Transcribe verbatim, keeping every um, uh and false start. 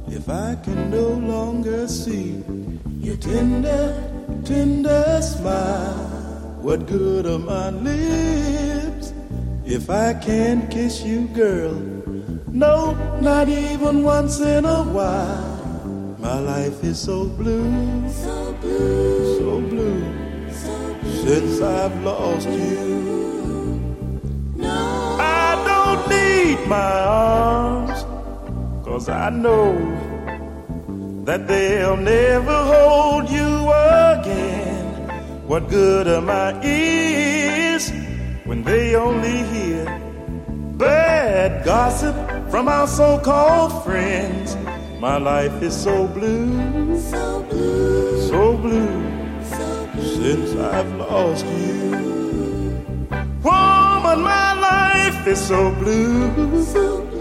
If I can no longer see your tender, tender smile, what good are my lips if I can't kiss you, girl? No, not even once in a while. My life is so blue, so blue, so blue, so blue since I've lost you. No, I don't need my arms, 'cause I know that they'll never hold you again. What good are my ears when they only hear bad gossip from our so-called friends? My life is so blue, so blue, so blue, so blue since I've lost you. Woman, my life is so blue, so blue.